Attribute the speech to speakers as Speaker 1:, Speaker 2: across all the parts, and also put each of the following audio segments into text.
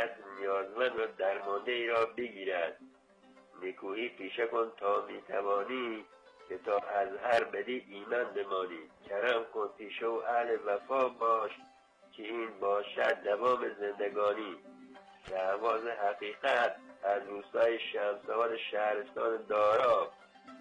Speaker 1: دست نیازمند و درمانده ای را بگیرد. نکویی پیشه کن تا میتوانی، که تا از هر بدی ایمن بمانی. کرم کن پیشه و اهل وفا باش، که این باشد دوام زندگانی. شهباز حقیقت از روستای شمس‌آباد شهرستان دارا.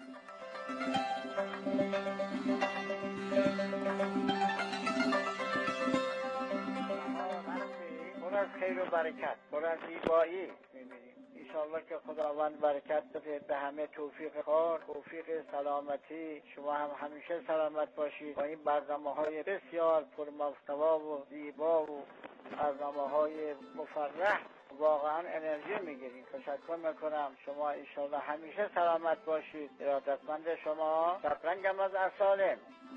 Speaker 2: پر از خیر و برکت، پر از زیبایی می‌بینیم. انشاءالله که خداوند برکت بده به همه، توفیق کار، توفیق سلامتی. شما هم همیشه سلامت باشید. با این برنامه‌های بسیار پرمحتوا و زیبا و برنامه‌های مفرح واقعا انرژی میگیریم. تشکر میکنم. شما انشاءالله همیشه سلامت باشید. ارادتمند شما، شطرنجم از سالم.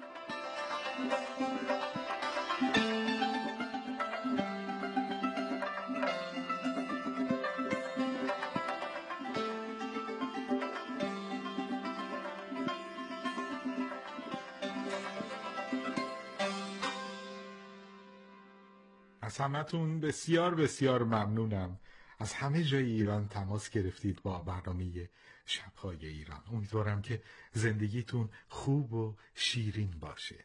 Speaker 3: از همتون بسیار بسیار ممنونم. از همه جای ایران تماس گرفتید با برنامه شب‌های ایران. امیدوارم که زندگیتون خوب و شیرین باشه.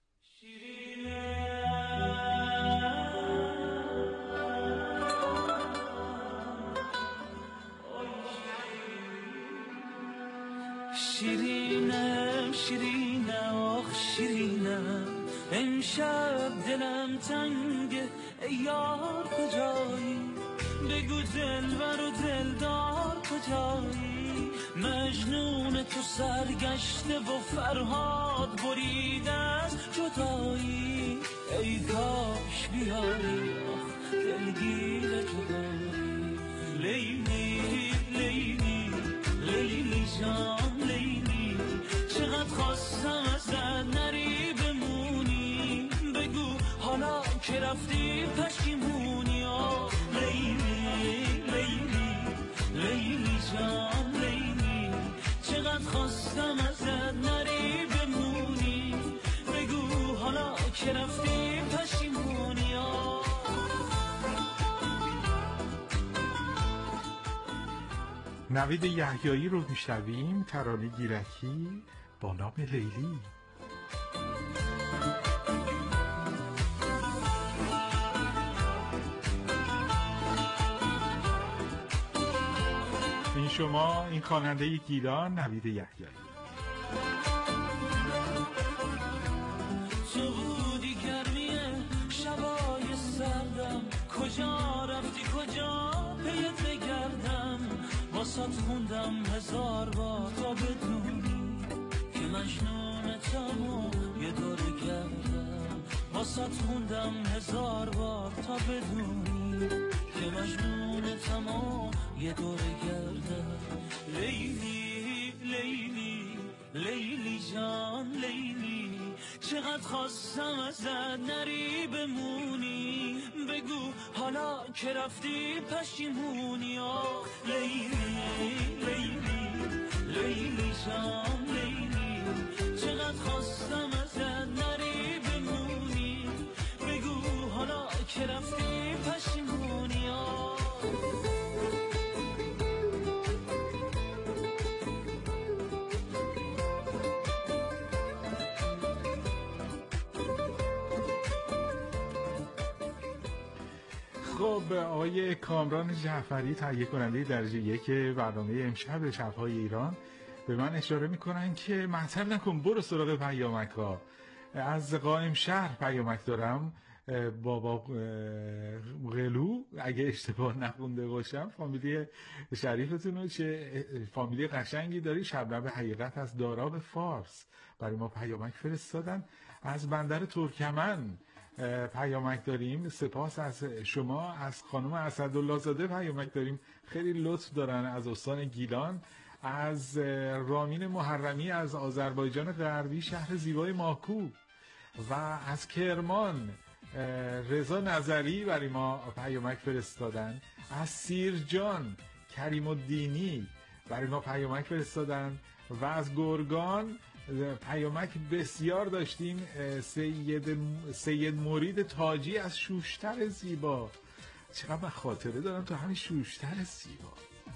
Speaker 4: شیرینم شیرینم آخ شیرینم، امشب دلم تنگه ای یار کجایی؟ بگو دلبر و دلدار کجایی؟ مجنون تو سرگشته و فرهاد بریده از جدایی. ای کاش بیاری آخ دلگیر جدایی. لیلی لیلی لیلی جان لیلی، چقدر خواستم ازت نری بمونی. بگو حالا که رفتی پشیمونی. آه لیلی لیلی لیلی جان لیلی، چقدر خواستم ازت نری بمونی. بگو حالا که رفتی پشیمونی.
Speaker 3: نوید یحیایی رو میشنویم، ترانه گیلکی با نام لیلی. این شما، این خواننده گیلان نوید یحیایی.
Speaker 4: تو بودی گرمیه شبای سردم، کجا رفتی کجا پیت بگردم؟ واسات خوندم 1000 بار تا بدونی که مجنونتم و یه دور گردم. واسات خوندم 1000 بار تا بدونی که مجنونتم و یه دور گردم. لیلی لیلی لیلی جان لیلی، چقدر خواستم ازت نری بمونی. بگو حالا که رفتی پشیمونی. آخ لیلی لیلی لیلی جان لیلی، چقدر خواستم ازت نری بمونی. بگو حالا که رفتی پشیمونی.
Speaker 3: خب آقای کامران جعفری، تهیه کننده درجه 1 برنامه امشب شب‌های ایران، به من اشاره میکنن که معطل نکن، برو سراغ پیامک ها. از قائم شهر پیامک دارم. بابا غلو، اگه اشتباه نخونده باشم فامیلی شریفتون، چه فامیلی قشنگی داری. شبنم حقیقت از دارا به فارس برای ما پیامک فرستادن. از بندر ترکمن پیامک داریم، سپاس از شما. از خانم اسدالله زاده پیامک داریم، خیلی لطف دارن. از استان گیلان. از رامین محرمی از آذربایجان غربی، شهر زیبای ماکو. و از کرمان رضا نظری برای ما پیامک فرستادن. از سیرجان کریم الدینی برای ما پیامک فرستادن. و از گرگان پیامک بسیار داشتیم. سید مرید تاجی از شوشتر زیبا، چقدر من خاطره دارم تو همین شوشتر زیبا.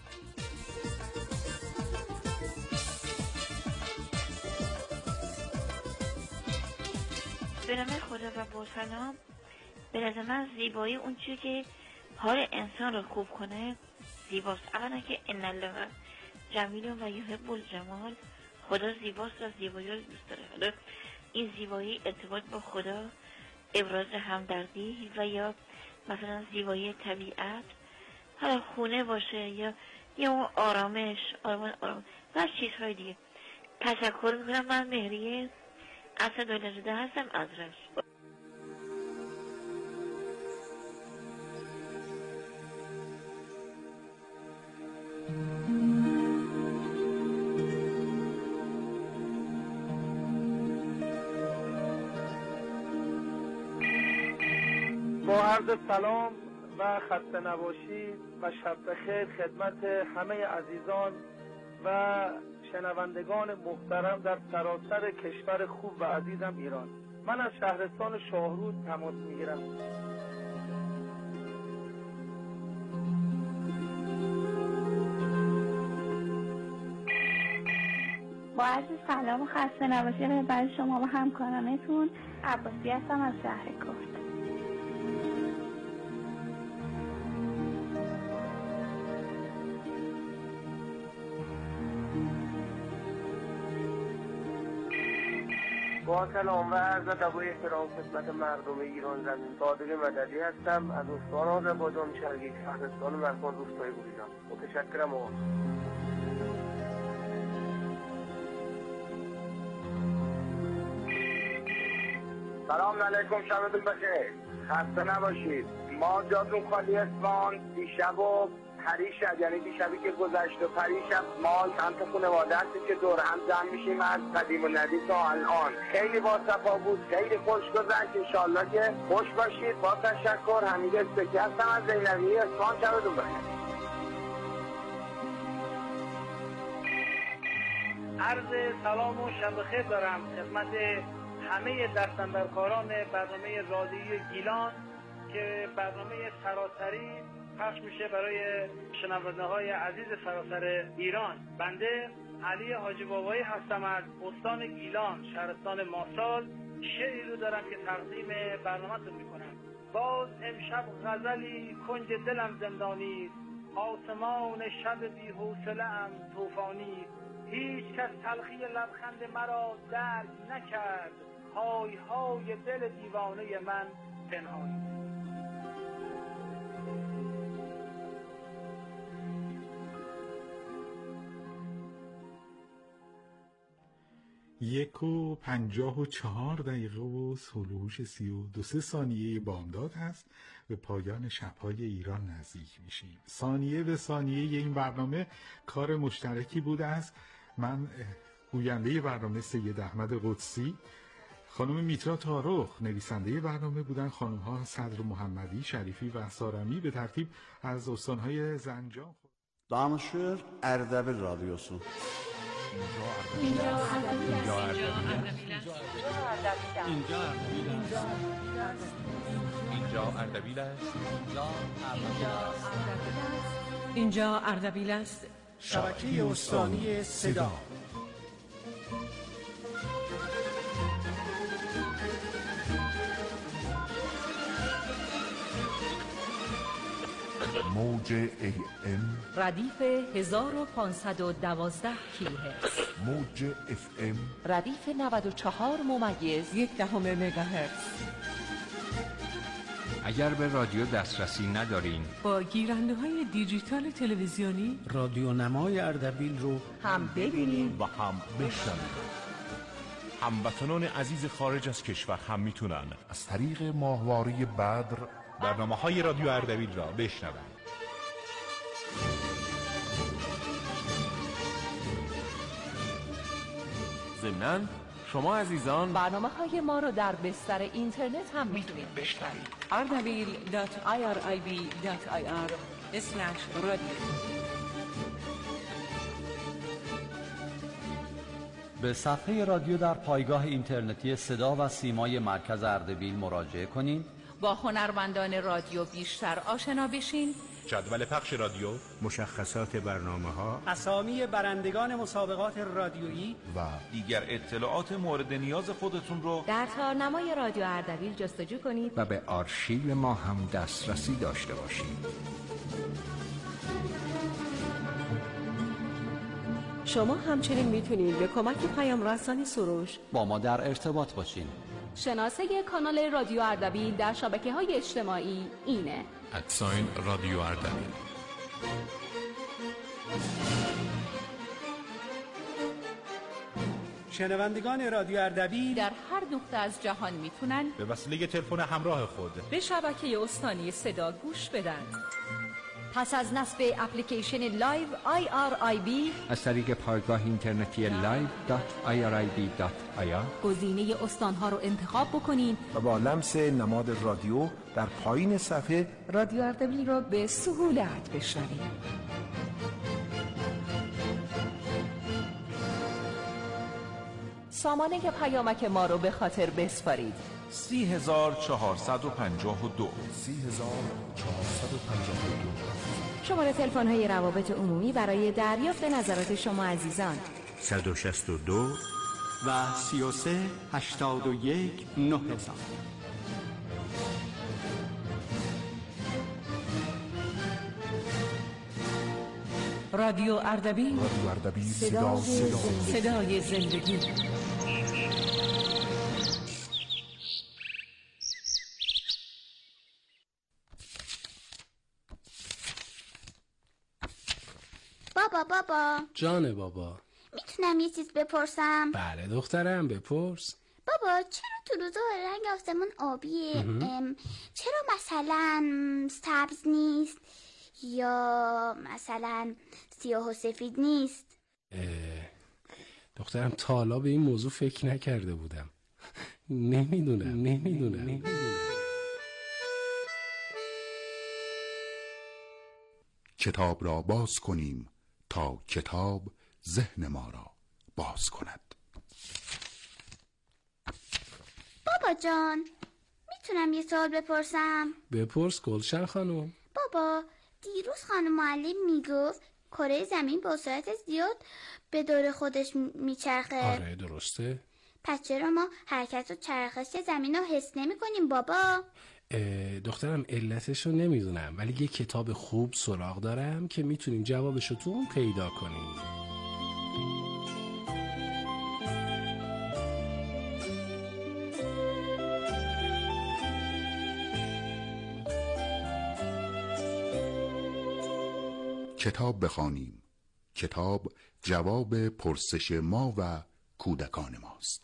Speaker 5: به نام خدا و با سلام. به نظر من زیبایی اون چیزی که حال انسان رو خوب کنه زیباست. اولا که ان الله جمیل و یحب الجمال، خدا زیباست و زیبایی رو دوست داره. حالا این زیبایی ارتباط با خدا، ابراز همدردی و یا مثلا زیبایی طبیعت، حالا خونه باشه یا اون آرامش و چیزهای دیگه. تشکر میکنم. من مهریه اسدالله هستم از رشت.
Speaker 6: با عرض سلام و خسته نباشید و شب بخیر خدمت همه عزیزان و شنوندگان محترم در سراسر کشور خوب و عزیزم ایران. من از شهرستان شاهرود تماس میگیرم.
Speaker 7: با عرض سلام و خسته نباشید برای شما و همکارانتون. عباسی هستم از شهر کرد.
Speaker 6: با سلام و عرض ادب و احترام خدمت مردم ایران زمین، صادق مددی هستم از استان آذربایجان شرقی، شهرستان مرکان، روستای گوریزان. متشکرم. سلام علیکم، شبتون بخیر، خسته نباشید. ما جاتون خالی اصفهان. دیشب و پریشب، یعنی دیشبی که گذشت و پریشب ما چند تا خانواده هستیم که دور هم جمع میشیم از قدیم و ندید تا الان. خیلی با صفا بود، خیلی خوش گذشت. انشالله که خوش باشید. با تشکر. حمید استکی هستم از زینبی اصفهان. شبتون بخیر.
Speaker 2: عرض سلام و شب بخیر دارم خدمت همه دستاندرکاران برنامه رادیویی گیلان که برنامه سراسری پخش میشه برای شنونده‌های عزیز سراسر ایران. بنده علی حاجی بابایی هستم از استان گیلان، شهرستان ماسال. شعری رو دارم که تقدیم برنامه‌تون میکنم. باز امشب غزلی کنج دلم زندانی، آسمان شب بی حوصله ام طوفانی. هیچ کس تلخی لبخند مرا درک نکرد، های های دل دیوانه من پنهانی.
Speaker 3: 1:54 و هلوش 32 ثانیه بامداد هست. به پایان شب‌های ایران نزدیک میشیم. ثانیه به ثانیه این برنامه کار مشترکی بوده است. من گوینده برنامه سید احمد قدسی، خانم میترا تارخ نویسنده برنامه بودن، خانم‌ها صدر محمدی، شریفی و سارمی به ترتیب از استان‌های زنجان.
Speaker 8: دانشور اردبیل رادیوسو.
Speaker 9: اینجا اردبیل است.
Speaker 10: شبکه استانی صدا.
Speaker 11: موج AM
Speaker 9: ردیف 1512 کیلوهرتز.
Speaker 11: موج FM
Speaker 9: ردیف 94.1 مگاهرتز.
Speaker 12: اگر به رادیو دسترسی ندارین،
Speaker 9: با گیرنده های دیجیتال تلویزیونی
Speaker 10: رادیو نمای اردبیل رو
Speaker 9: هم ببینید
Speaker 11: و هم بشنوید. هموطنان عزیز خارج از کشور هم میتونن از طریق ماهواره بدر برنامه‌های رادیو اردبیل را بشنوند.
Speaker 12: ضمناً شما عزیزان
Speaker 9: برنامه‌های ما رو در بستر اینترنت هم میتونید بشنوید. ardabil.irib.ir/radio.
Speaker 13: به صفحه رادیو در پایگاه اینترنتی صدا و سیمای مرکز اردبیل مراجعه کنید
Speaker 9: با هنرمندان رادیو بیشتر آشنا بشین.
Speaker 11: جدول پخش رادیو،
Speaker 10: مشخصات برنامه‌ها،
Speaker 13: اسامی برندگان مسابقات رادیویی
Speaker 11: و دیگر اطلاعات مورد نیاز خودتون رو
Speaker 14: در تارنمای رادیو اردبیل جستجو کنید
Speaker 12: و به آرشیو ما هم دسترسی داشته باشید.
Speaker 14: شما همچنین میتونید به کمک پیام رسانی سروش
Speaker 8: با ما در ارتباط باشین.
Speaker 9: شناسه کانال رادیو اردبیل در شبکه‌های اجتماعی اینه:
Speaker 11: رادیو اردبیل.
Speaker 13: شنوندگان رادیو اردبیل
Speaker 9: در هر نقطه از جهان میتونن
Speaker 11: به وسیله تلفن همراه خود
Speaker 9: به شبکه استانی صدا گوش بدن.
Speaker 14: پس از نصب اپلیکیشن لایو IRIB
Speaker 12: از طریق پایگاه اینترنتی live.irib.ir
Speaker 9: گزینه استانها رو انتخاب بکنین
Speaker 10: و با لمس نماد رادیو در پایین صفحه
Speaker 9: رادیو اردبیل رو به سهولت بشنوید. سامانه پیامک ما رو به خاطر بسپارید:
Speaker 11: 30452
Speaker 14: شماره تلفن های روابط عمومی برای دریافت نظرات شما عزیزان
Speaker 10: 162
Speaker 13: و 33 81 9000.
Speaker 9: رادیو اردبیل، صدای زندگی.
Speaker 15: بابا
Speaker 10: جان بابا،
Speaker 15: میتونم یه چیز بپرسم؟
Speaker 10: بله دخترم، بپرس.
Speaker 15: بابا چرا تو روزا رنگ آسمون آبیه؟ چرا مثلا سبز نیست یا مثلا سیاه و سفید نیست؟
Speaker 10: دخترم تا حالا به این موضوع فکر نکرده بودم. نمیدونم.
Speaker 16: کتاب را باز کنیم تا کتاب ذهن ما را باز کند.
Speaker 15: بابا جان، میتونم یه سوال بپرسم؟
Speaker 10: بپرس گلشن خانم.
Speaker 15: بابا دیروز خانم معلم میگفت کره زمین با سرعت زیاد به دور خودش میچرخه.
Speaker 10: آره درسته.
Speaker 15: پس چرا ما حرکت و چرخش زمین رو حس نمی کنیم بابا؟
Speaker 10: دخترم علتش رو نمیدونم، ولی یه کتاب خوب سراغ دارم که میتونیم جوابش رو تو اون پیدا کنیم.
Speaker 16: کتاب بخوانیم. کتاب جواب پرسش ما و کودکان ماست.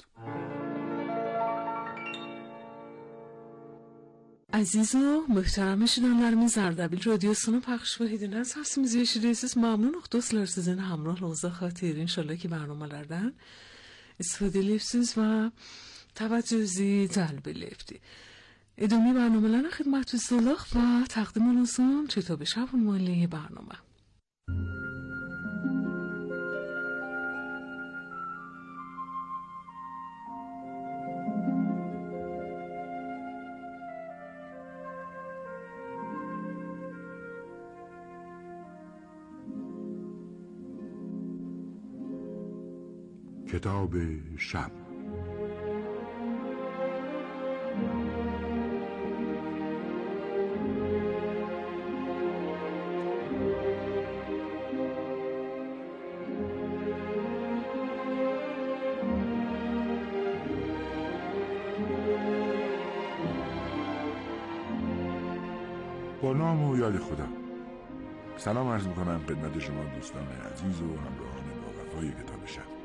Speaker 17: عزیزو محترم şirinlerimiz Erdebil Radyosu'nu paylaşma hedinden sesimizi yaşayacağız. Memnunuk dostlar sizin hamrahınıza xatir. İnşallah ki برنامه‌lerden استفاده ediyorsunuz و توجهی جلب ediyorsunuz. ادامه برنامه‌لرن خدمتتون سلاخ و تقدیم لازم کتاب شب مالی برنامه.
Speaker 16: کتاب شب.
Speaker 18: با نام و یاد خدا. سلام عرض میکنم خدمت شما دوستان عزیز و همراهان با وفای کتاب شب.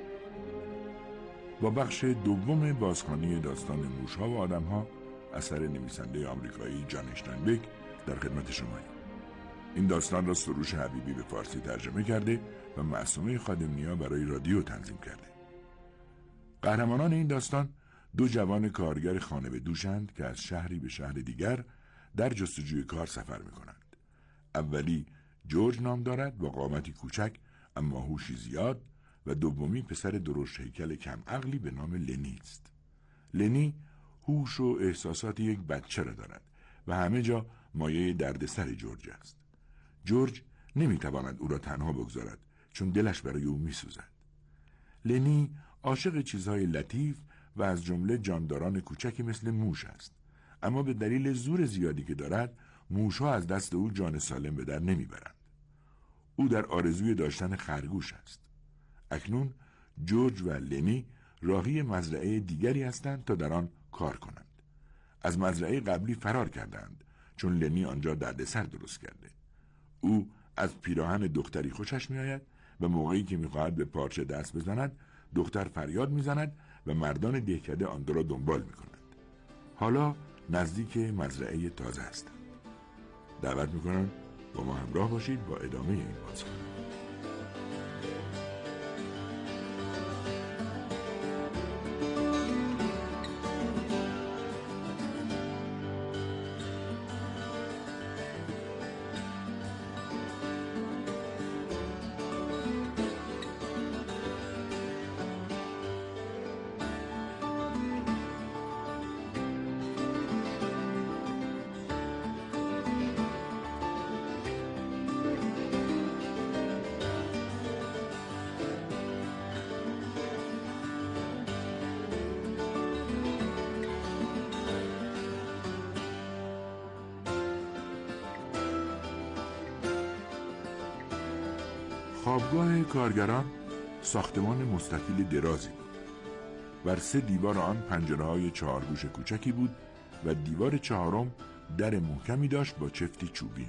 Speaker 18: با بخش دوم بازخوانی داستان موشها و آدمها اثر نویسنده آمریکایی جان اشتاینبک در خدمت شماییم. این داستان را سروش حبیبی به فارسی ترجمه کرده و معصومه خادم‌نیا برای رادیو تنظیم کرده. قهرمانان این داستان دو جوان کارگر خانه به دوشند که از شهری به شهر دیگر در جستجوی کار سفر می‌کنند. اولی جورج نام دارد با قامتی کوچک اما هوشی زیاد و دومی پسر درشت هیکل کم عقلی به نام لنی است. لنی هوش و احساسات یک بچه را دارد و همه جا مایه دردسر جورج است. جورج نمیتواند او را تنها بگذارد چون دلش برای او میسوزد. لنی عاشق چیزهای لطیف و از جمله جانداران کوچکی مثل موش است، اما به دلیل زور زیادی که دارد موشها از دست او جان سالم به در نمیبرند. او در آرزوی داشتن خرگوش است. اکنون جورج و لنی راهی مزرعه دیگری هستند تا در آن کار کنند. از مزرعه قبلی فرار کردند چون لنی آنجا دردسر درست کرده. او از پیراهن دختری خوشش میآید و موقعی که میخواهد به پارچه دست بزند دختر فریاد میزند و مردان دهکده آن را دنبال میکنند. حالا نزدیک مزرعه تازه هستند. دعوت میکنم با ما همراه باشید با ادامه این بازی. خوابگاه کارگران ساختمان مستطیل درازی بود. بر 3 دیوار آن پنجره‌های 4 گوش کوچکی بود و دیوار 4م در محکمی داشت با چفتی چوبین.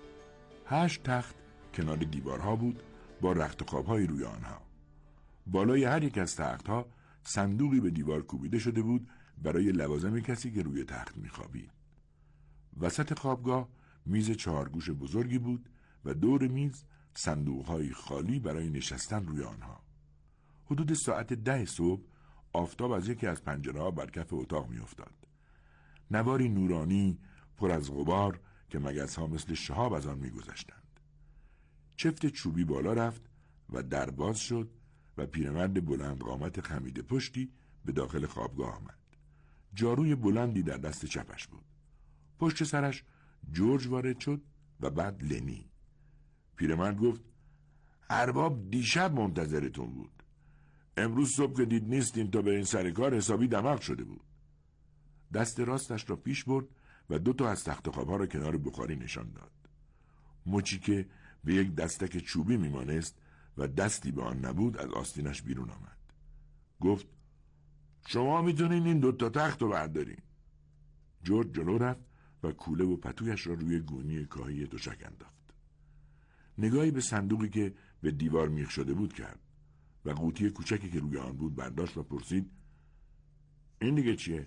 Speaker 18: 8 تخت کنار دیوارها بود با رخت خواب‌های روی آنها. بالای هر یک از تخت‌ها صندوقی به دیوار کوبیده شده بود برای لوازم کسی که روی تخت می‌خوابید. وسط خوابگاه میز 4 گوش بزرگی بود و دور میز صندوق‌های خالی برای نشستن روی آنها. حدود ساعت 10 صبح آفتاب از یکی از پنجره‌ها بر کف اتاق می‌افتاد. نواری نورانی پر از غبار که مگس‌ها مثل شهاب از آن می‌گذشتند. چفت چوبی بالا رفت و در باز شد و پیرمرد بلند قامت خمیده پشتی به داخل خوابگاه آمد. جاروی بلندی در دست چپش بود. پشت سرش جورج وارد شد و بعد لنی. پیرمرد گفت ارباب دیشب منتظرتون بود. امروز صبح که دید نیستین تا به این سر کار حسابی دماغ شده بود. دست راستش را پیش برد و 2 از تخت خواب‌ها را کنار بخاری نشان داد. مچی که به یک دستک چوبی میمانست و دستی به آن نبود از آستینش بیرون آمد. گفت شما میتونین این 2 تخت رو بردارین. جورج جلو رفت و کوله و پتویش را روی گونی کاهی تشک انداخت. نگاهی به صندوقی که به دیوار میخ شده بود کرد و قوطی کوچکی که روی آن بود برداشت و پرسید این دیگه چیه؟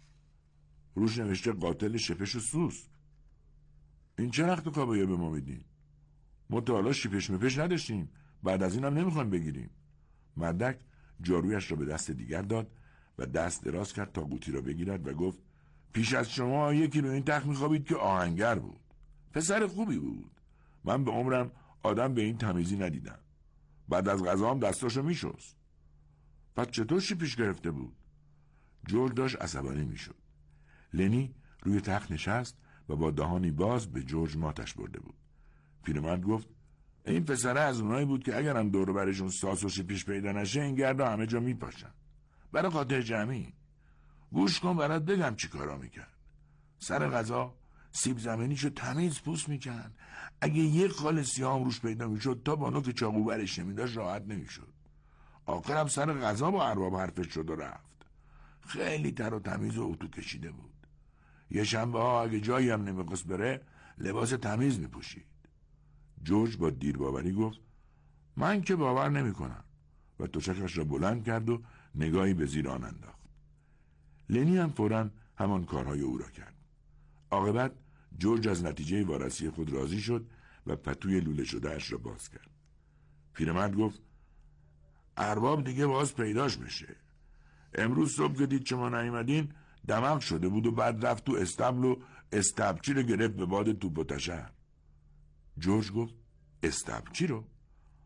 Speaker 18: روش نوشته قاتل شپش و سوسک. این چه رخت و کابایه به ما میدین؟ ما تا حالا شپش مپش نداشتیم، بعد از این هم نمیخوایم بگیریم. مردک جارویش را به دست دیگر داد و دست دراز کرد تا قوطی را بگیرد و گفت پیش از شما یکی رو این تخت میخوابید که آهنگر بود. پسر خوبی بود. من به عمرم آدم به این تمیزی ندیدم. بعد از غذا هم دستاشو میشست. پس چطور شیپیش گرفته بود؟ جورج داشت عصبانی میشد. لنی روی تخت نشست و با دهانی باز به جورج ماتش برده بود. پیرمرد گفت این پسره از اونایی بود که اگرم دور برشون ساس و شیپیش پیدا نشه این گردا همه جا میپاشن. برای خاطر جمعی. گوش کن برات بگم چی کارا میکرد. سر غذا سیب زمینیشو تمیز پوست میکن. اگه یک خال سیاه هم روش پیدا میشد تا با نوک چاقو برش نمیداشت راحت نمیشد. آخرم سر غذا با ارباب حرفش شد و رفت. خیلی تر و تمیز و اتو کشیده بود. یه شنبه ها اگه جایی هم نمیخواست بره لباس تمیز میپوشید. جورج با دیرباوری گفت من که باور نمیکنم و تشکش را بلند کرد و نگاهی به زیر آن انداخت. لنی هم فوراً همان کارهای او را کرد. عاقبت جورج از نتیجه وارسی خود راضی شد و پتوی لوله شده اش را باز کرد. پیرمرد گفت ارباب دیگه باز پیداش بشه. امروز صبح که دید شما نیومدین دماغ شده بود و بعد رفت تو استبل و استبچی رو گرفت به باد توپ و تشر. جورج گفت استبچی رو؟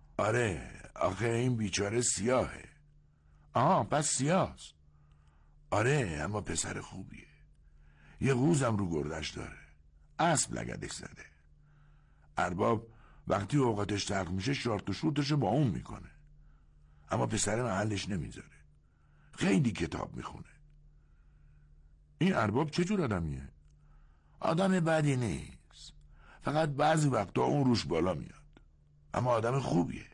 Speaker 18: آره آخه این بیچاره سیاهه. آها پس سیاهست. آره اما پسر خوبیه. یه قوزم رو گردش داره. اسب لگدش زده. ارباب وقتی اوقاتش تلخ میشه شارت و شورتشو با اون میکنه. اما پسر محلش نمیذاره. خیلی کتاب میخونه. این ارباب چه جور آدمیه؟ آدم بدی نیست. فقط بعضی وقتا اون روش بالا میاد. اما آدم خوبیه.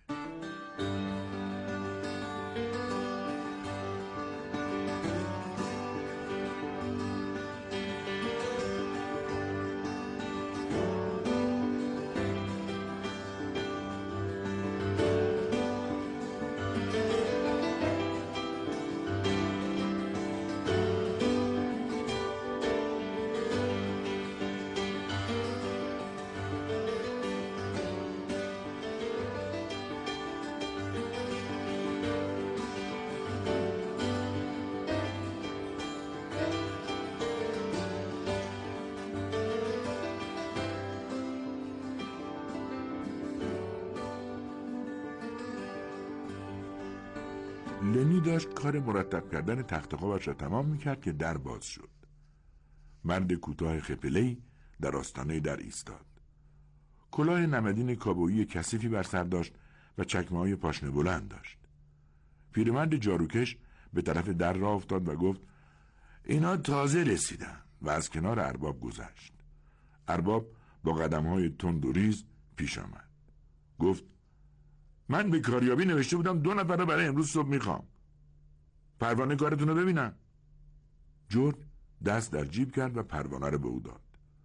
Speaker 18: لنی داشت کار مرتب کردن تخت خوابش را تمام میکرد که در باز شد. مرد کوتاه خپله‌ای در آستانه در ایستاد. کلاه نمدین کابویی کثیفی بر سر داشت و چکمه‌های پاشنه بلند داشت. پیرمرد جاروکش به طرف در راه افتاد و گفت اینا تازه رسیدن و از کنار ارباب گذشت. ارباب با قدم‌های تند و ریز پیش آمد. گفت من به کاریابی نوشته بودم 2 نفر رو برای امروز صبح میخوام. پروانه کارتون رو ببینم. جورج دست در جیب کرد و پروانه رو به او داد.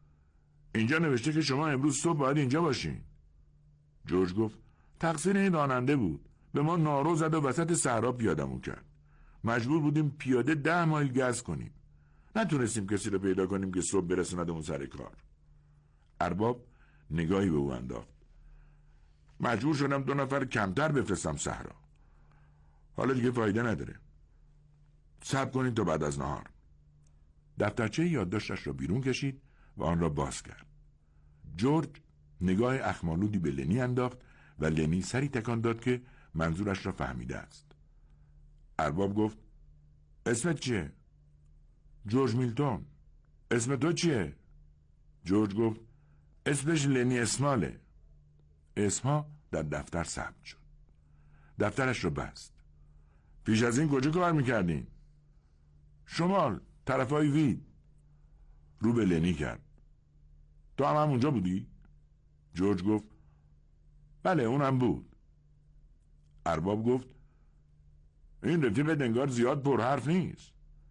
Speaker 18: اینجا نوشته که شما امروز صبح باید اینجا باشین. جورج گفت تقصیر این راننده بود. به ما نارو زد و وسط صحرا پیادمون کرد. مجبور بودیم پیاده 10 مایل گز کنیم. نتونستیم کسی رو پیدا کنیم که صبح برسوندمون سر کار. ارباب نگاهی به او انداخت. مجبور شدم 2 نفر کمتر بفرستم صحرا. حالا دیگه فایده نداره. صبر کنید تا بعد از نهار. دفترچه یادداشتش را بیرون کشید و آن را باز کرد. جورج نگاه اخمالودی به لنی انداخت و لنی سری تکان داد که منظورش را فهمیده است. ارباب گفت اسمت چیه؟ جورج میلتون. اسم تو چیه؟ جورج گفت اسمش لنی اسماله. اسمها در دفتر ثبت شد. دفترش رو بست. پیش از این کجا کار میکردین؟ شمال، طرفای وید. رو به لنی کرد. تو هم اونجا بودی؟ جورج گفت بله اونم بود. ارباب گفت این رفیق انگار زیاد پر حرف نیست.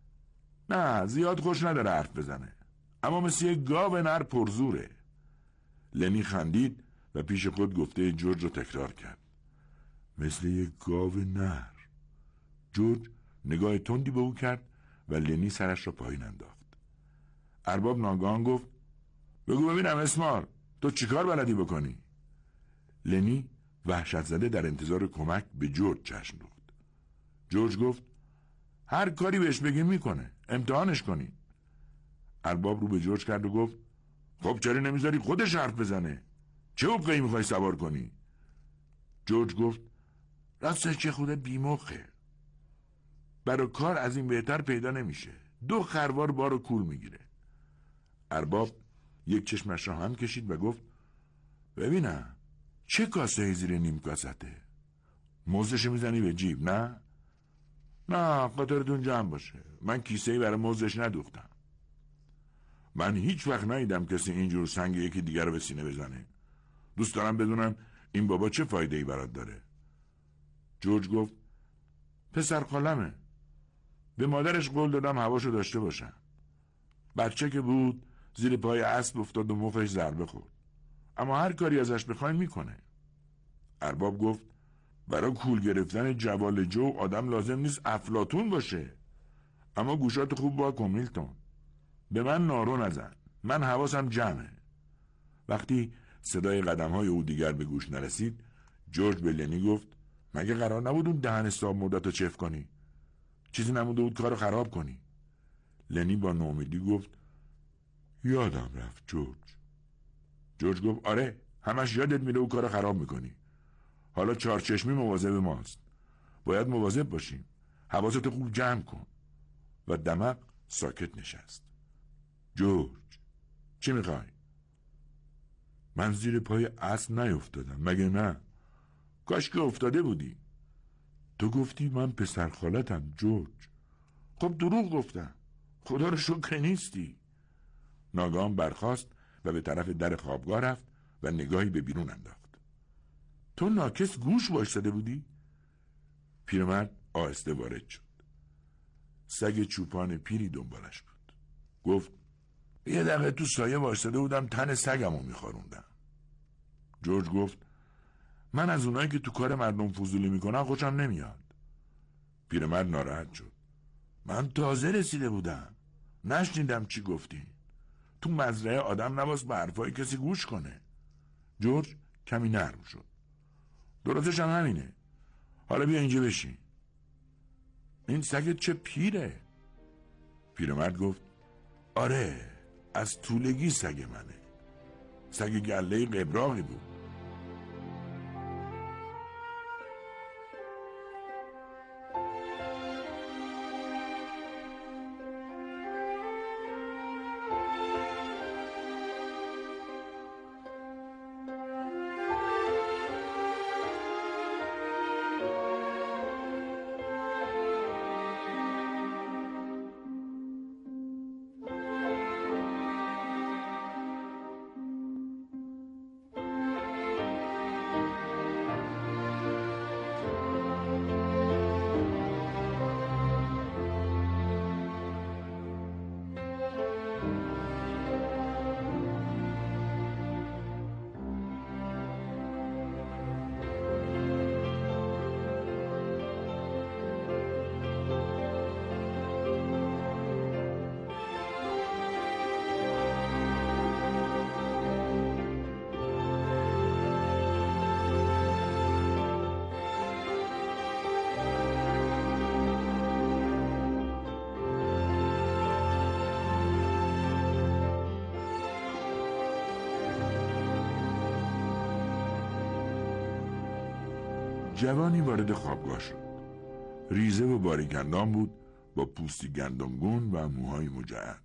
Speaker 18: نه زیاد خوش نداره حرف بزنه، اما مثل یک گاو نر پرزوره. لنی خندید و پیش خود گفته جورج رو تکرار کرد. مثل یک گاو نر. جورج نگاه تندی به او کرد و لنی سرش را پایین انداخت. ارباب ناگهان گفت بگو ببینم اسمار تو چیکار بلدی بکنی؟ لنی وحشت زده در انتظار کمک به جورج چشم دوخت. جورج گفت هر کاری بهش بگیم میکنه، امتحانش کنی. ارباب رو به جورج کرد و گفت خب چرا نمیذاری خودش حرف بزنه؟ چه حقی میخوای سوار کنی؟ جورج گفت راستش چه خود بیمخه. برای کار از این بهتر پیدا نمیشه. 2 خروار بارو کول میگیره. ارباب یک چشمش را هم کشید و گفت ببینم چه کاسه زیر نیم کاسته؟ موزش میزنی به جیب نه؟ نه خاطرتون جمع باشه، من کیسه‌ای برای موزش ندوختم. من هیچ وقت ندیدم کسی اینجور سنگ یکی دیگر رو به سینه بزنه. دوست دارم بدونم این بابا چه فایده‌ای برات داره. جورج گفت پسر خالمه. به مادرش قول دادم هواشو داشته باشم. بچه که بود زیر پای اسب افتاد و مخش ضربه خورد. اما هر کاری ازش بخواین میکنه. ارباب گفت برای کول گرفتن جوال جو آدم لازم نیست افلاطون باشه. اما گوشات خوب با کن میلتون. به من نارو نزن. من حواسم جمعه. وقتی صدای قدم‌های او دیگر به گوش نرسید جورج به لنی گفت مگه قرار نبود اون دهن صاحب مردتو چف کنی؟ چیزی نمونده بود کارو خراب کنی؟ لنی با نومیدی گفت یادم رفت جورج. جورج گفت آره همش یادت میره و کارو خراب میکنی. حالا چارچشمی مواظب ماست. باید مواظب باشیم. حواستو خوب جمع کن. و دمق ساکت نشست. جورج، چی میخوای؟ من زیر پای اسب نیفتادم، مگه نه؟ کاش که افتاده بودی. تو گفتی من پسر خالتم جورج. خب دروغ گفتم، خدا رو شکر نیستی. ناگهان برخاست و به طرف در خوابگاه رفت و نگاهی به بیرون انداخت. تو ناکس گوش وایساده بودی؟ پیرمرد آهسته وارد شد. سگ چوپان پیری دنبالش بود. گفت یه دقیقه تو سایه وایساده بودم، تن سگمو میخاروندم. جورج گفت من از اونایی که تو کار مردم فضولی میکنن خوشم نمیاد. پیرمرد ناراحت شد. من تازه رسیده بودم، نشنیدم چی گفتین. تو مزرعه آدم نباس به حرفای کسی گوش کنه. جورج کمی نرم شد. درستش هم همینه. حالا بیا اینجا بشین. این سگت چه پیره؟ پیرمرد گفت آره، از طولگی سگ منه. سگ گله قبراقی بود. جوانی وارد خوابگاه شد. ریزه و باریکندام بود، با پوستی گندمگون و موهای مجعد.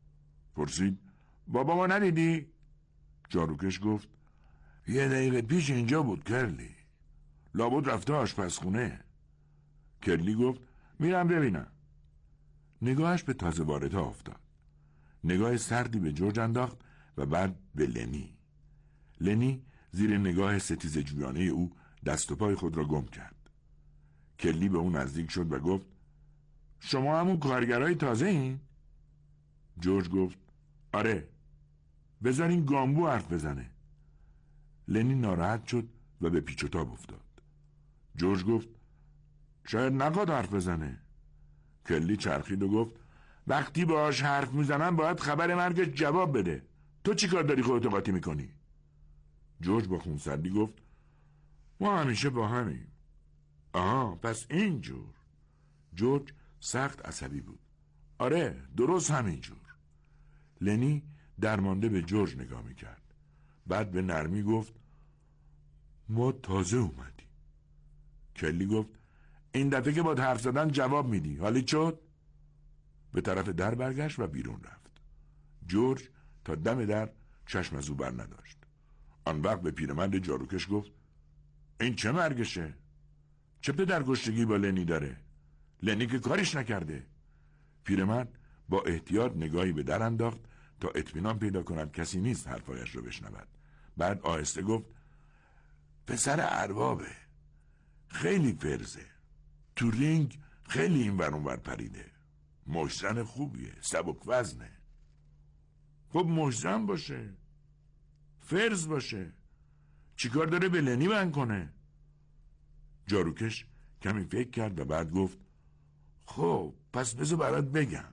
Speaker 18: پرسید بابا ما ندیدی؟ جاروکش گفت یه دقیقه پیش اینجا بود کرلی. لابد رفته آشپزخونه. کرلی گفت میرم ببینم. نگاهش به تازه وارده افتاد. نگاه سردی به جورج انداخت و بعد به لنی. لنی زیر نگاه ستیز جویانه او دست و پای خود را گم کرد. کلی به اون نزدیک شد و گفت شما همون کارگرای تازه این؟ جورج گفت آره، بذارین گامبو حرف بزنه. لنی ناراحت شد و به پیچ و تاب افتاد. جورج گفت شاید نخواد حرف بزنه. کلی چرخید و گفت وقتی باهاش حرف میزنن باید خبر مرگش جواب بده. تو چی کار داری خودتو قاطی میکنی؟ جورج با خونسردی گفت ما همیشه با همیم. آها، پس اینجور. جورج سخت عصبی بود. آره، درست همینجور. لنی درمانده به جورج نگاه میکرد. بعد به نرمی گفت ما تازه اومدیم. کلی گفت این دفعه که با حرف زدن جواب میدی، حالی شد؟ به طرف در برگشت و بیرون رفت. جورج تا دم در چشم از او بر نداشت. آن وقت به پیرمرد جاروکش گفت این چه مرگشه؟ چه پدرگشتگی با لنی داره؟ لنی که کارش نکرده. پیرمرد با احتیاط نگاهی به در انداخت تا اطمینان پیدا کند کسی نیست حرفایش رو بشنود. بعد آهسته گفت پسر اربابه، خیلی فرزه، تو رینگ خیلی این ور اون ور پریده، مشتزن خوبیه، سبک وزنه. خب مشتزن باشه، فرز باشه، چیکار داره به لنی بند کنه؟ جاروکش کمی فکر کرد و بعد گفت خب پس بذار برات بگم.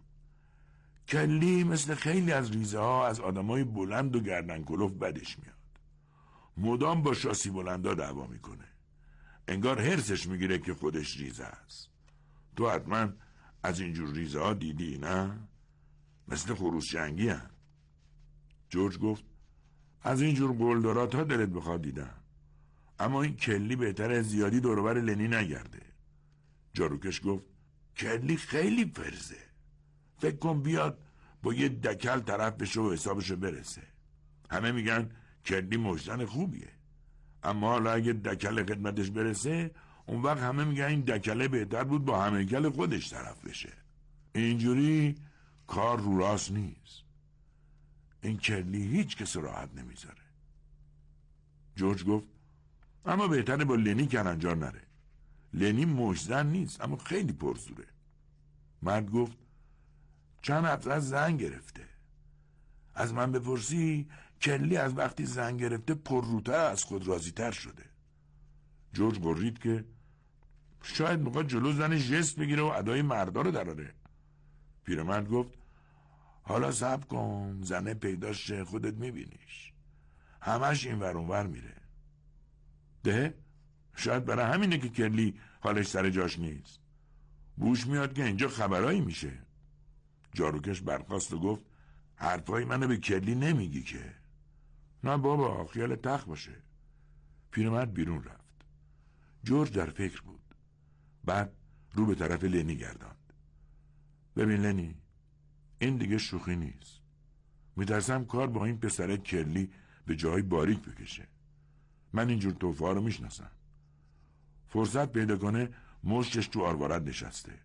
Speaker 18: کلی مثل خیلی از ریزه ها از آدمای بلند و گردن کلوف بدش میاد. مدام با شاسی بلندا دعوا میکنه. انگار هرسش میگیره که خودش ریزه است. تو حتما از اینجور ریزه ها دیدی نه؟ مثل خروس جنگی هم. جورج گفت از اینجور قلدرات ها دلت بخواد دیدم. اما این کلی بهتره زیادی دوربر لنی نگرده. جاروکش گفت کلی خیلی فرزه، فکر کن بیاد با یه دکل طرف بشه و حسابشو برسه. همه میگن کلی مجدن خوبیه، اما حالا اگه دکل خدمتش برسه اون وقت همه میگن این دکله بهتر بود با همه‌کل خودش طرف بشه. اینجوری کار رو راست نیست. این کلی هیچ کس راحت نمیذاره. جورج گفت اما بهتره با لنی کلنجار نره. لنی مجدن نیست اما خیلی پرزوره. مرد گفت چند هفته از زن گرفته. از من بپرسی کلی از وقتی زن گرفته پرروتر از خود راضی‌تر شده. جورج برید که شاید میخواد جلو زن جست بگیره و ادای مردا رو دراره. پیرمرد گفت حالا صبر کن، زنه پیداش شه، خودت میبینیش. همش این ور اون ور میره. ده؟ شاید برای همینه که کلی حالش سر جاش نیست. بوش میاد که اینجا خبرایی میشه. جاروکش برخاست و گفت حرفای منو به کلی نمیگی که. نه بابا، خیال تخت باشه. پیرمرد بیرون رفت. جورج در فکر بود. بعد رو به طرف لنی گرداند. ببین لنی، این دیگه شوخی نیست. میترسم کار با این پسره کلی به جای باریک بکشه. من اینجور توفا رو میشناسم. فرصت پیدا کنه مشتش تو آروارد نشسته.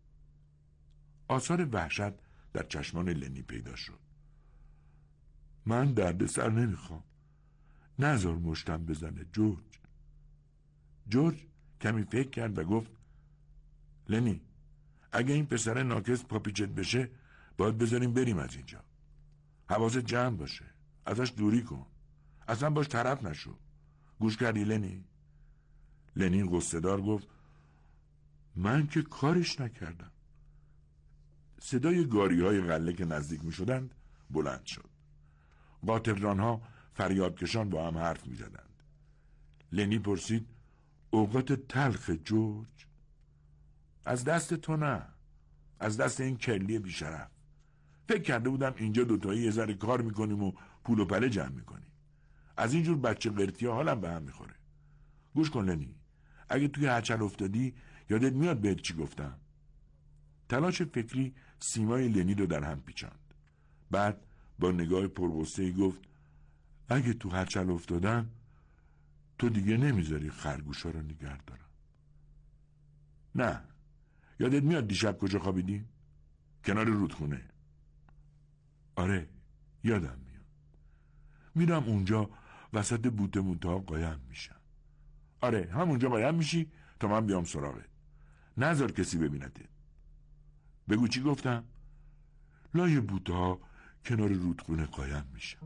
Speaker 18: آثار وحشت در چشمان لنی پیدا شد. من درد سر نمیخوام. نذار مشتم بزنه جورج. جورج کمی فکر کرد و گفت لنی، اگه این پسر ناکس پاپیچت بشه باید بذاریم بریم از اینجا. حواست جمع باشه. ازش دوری کن. اصلا باش طرف نشو. گوش کردی لنی؟ لنی غصه‌دار گفت من که کارش نکردم. صدای گاری‌های غله که نزدیک می‌شدند بلند شد. قاطران‌ها فریادکشان با هم حرف می‌زدند. لنی پرسید اوقات تلخ جورج؟ از دست تو نه، از دست این کلی بیشرف. فکر کرده بودم اینجا دوتایی یه ذره کار میکنیم و پول و پله جمع میکنیم. از اینجور بچه قرتی ها حالم به هم میخوره. گوش کن لنی، اگه توی هچل افتادی یادت میاد بهت چی گفتم؟ تلاش فکری سیمای لنی رو در هم پیچاند. بعد با نگاه پرغصه‌ای گفت اگه تو هچل افتادم تو دیگه نمیذاری خرگوشا رو نگه دارم. نه، یادت میاد دیشب کجا خوابیدیم؟ کنار رودخونه. آره، یادم میاد. میرم اونجا وسط بوته موتها قایم میشم. آره، همونجا قایم میشی تا من بیام سراغت. نذار کسی ببینتت. بگو چی گفتم؟ لای بوتها کنار رودخونه قایم میشم.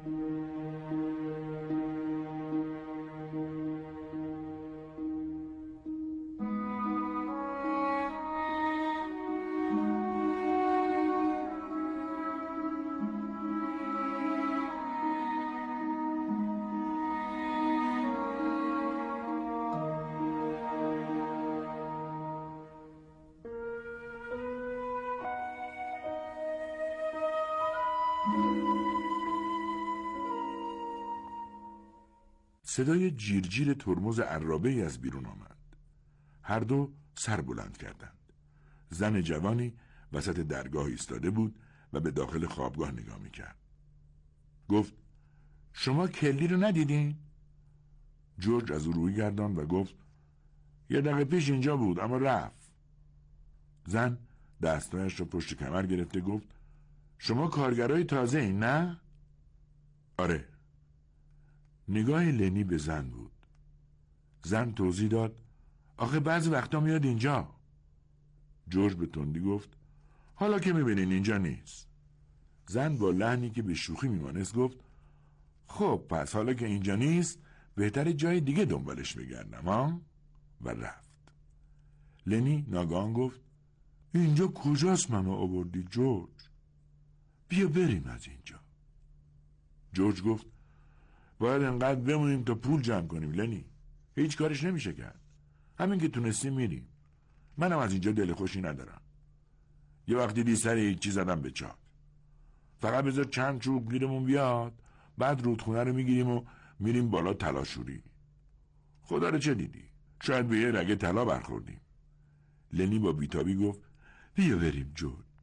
Speaker 18: صدای جیرجیر ترمز عرابه‌ای از بیرون آمد. هر دو سر بلند کردند. زن جوانی وسط درگاه ایستاده بود و به داخل خوابگاه نگاه میکرد. گفت شما کلی رو ندیدین؟ جورج از او روی گرداند و گفت یه دقیقه پیش اینجا بود اما رفت. زن دستایش رو پشت کمر گرفته گفت شما کارگرای تازه این نه؟ آره. نگاه لنی به زن بود. زن توضیح داد آخه بعضی وقتا میاد اینجا. جورج به تندی گفت حالا که میبینین اینجا نیست. زن با لحنی که به شوخی میمانست گفت خب پس حالا که اینجا نیست بهتره جای دیگه دنبالش بگردم ها؟ و رفت. لنی ناگهان گفت اینجا کجاست منو آوردی جورج؟ بیا بریم از اینجا. جورج گفت باید انقدر بمونیم تا پول جمع کنیم لنی. هیچ کارش نمیشه کرد. همین که تونستیم میریم. منم از اینجا دل خوشی ندارم. یه وقتی دی سر هیچ چیز زدم به چاک. فقط بذار چند چوب گیرمون بیاد بعد رودخونه رو میگیریم و میریم بالا طلاشوری. خدا رو چه دیدی؟ شاید به یه رگه طلا برخوردیم. لنی با بیتابی گفت بیا بریم جورج.